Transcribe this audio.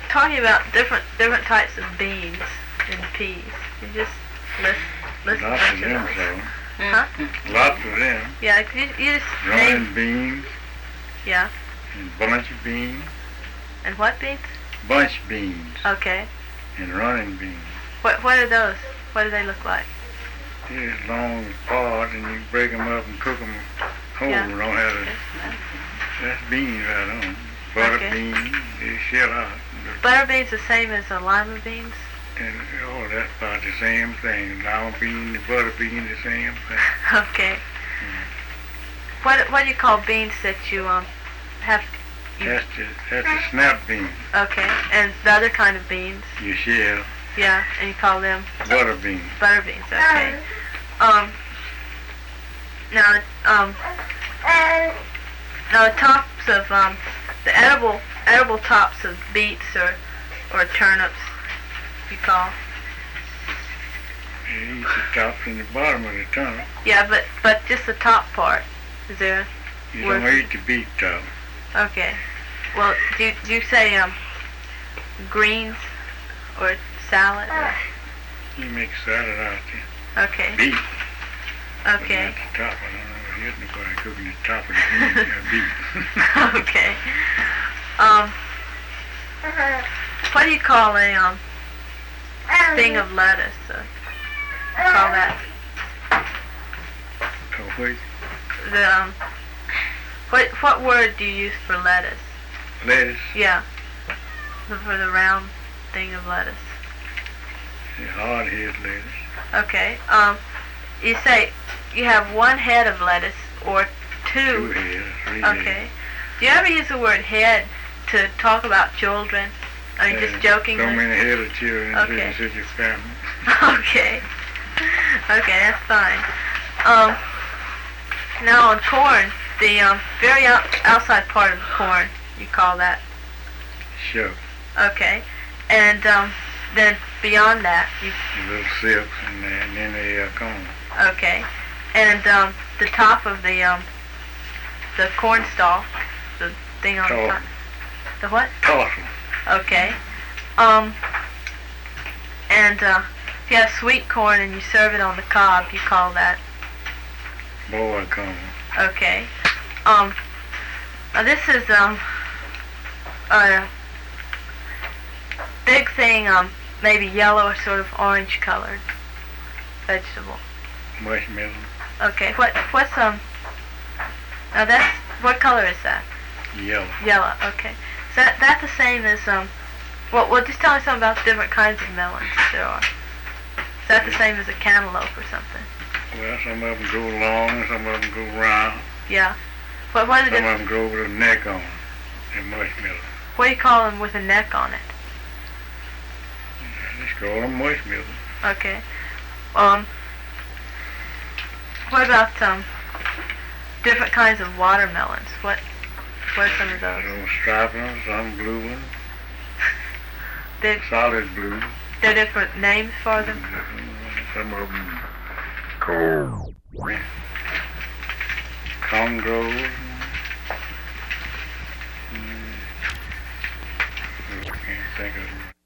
talking about different types of beans and peas. You just list a Lots bunch of of them, those. so. Huh? Lots of them. Yeah, you just Running name. beans Yeah. and bunch beans. And what beans? Bunch beans Okay. and running beans. What are those? What do they look like? They're as long as pods, and you break them up and cook them whole. Yeah. Don't have to. That's beans right on. Butter Okay. beans, they shell out. Butter beans the same as the lima beans? And that's about the same thing. Lima bean, the butter bean, the same thing. Okay. What do you call beans that you have? That's the snap bean. Okay. And the other kind of beans? You shell. Yeah. And you call them Butter beans. butter beans. Okay. Now the tops of the edible tops of beets or turnips, you call. You eat the tops and the bottom of the turnip. Yeah, but just the top part. Is there? You don't eat the beet top. Okay. Well, do you say greens or salad? You make salad out there. Okay. Beet. Okay. But not the top. I don't know if you're nobody cooking the top of the beet. Okay. What do you call a thing of lettuce? Call that Oh, wait. the what word do you use for lettuce? Lettuce. Yeah. For the round thing of lettuce. The hard head lettuce. Okay. You say you have one head of lettuce or Two two. heads, three heads. Okay. Do you ever use the word head to talk about children? I mean, just jokingly. So many head of children Okay. in such a family. Okay. Okay, that's fine. Now on corn, the very outside part of the corn, you call that. Sure. Okay. And then beyond that, you. The little sips and then they come. Okay. And the top of the corn stalk, the thing on the Toss. top. The what? Toss them. Okay. And if you have sweet corn and you serve it on the cob, you call that. Boiled corn. Okay. Now this is a big thing, maybe yellow or sort of orange colored vegetable. Marshmallow. Okay. What's now that's what color is that? Yellow. Yellow. Okay. So that's the same as well, just tell me something about the different kinds of melons there are. Is that the same as a cantaloupe or something? Well, some of them go long, some of them go round. Yeah. What are the Some different? of them go with a neck on and marshmallow. What do you call them with a neck on it? Just call them marshmallow. Okay. What about different kinds of watermelons? What are some of those? Some striped ones, some blue ones, They're solid blue. different names for them. Some of them Congo. I can't think of them.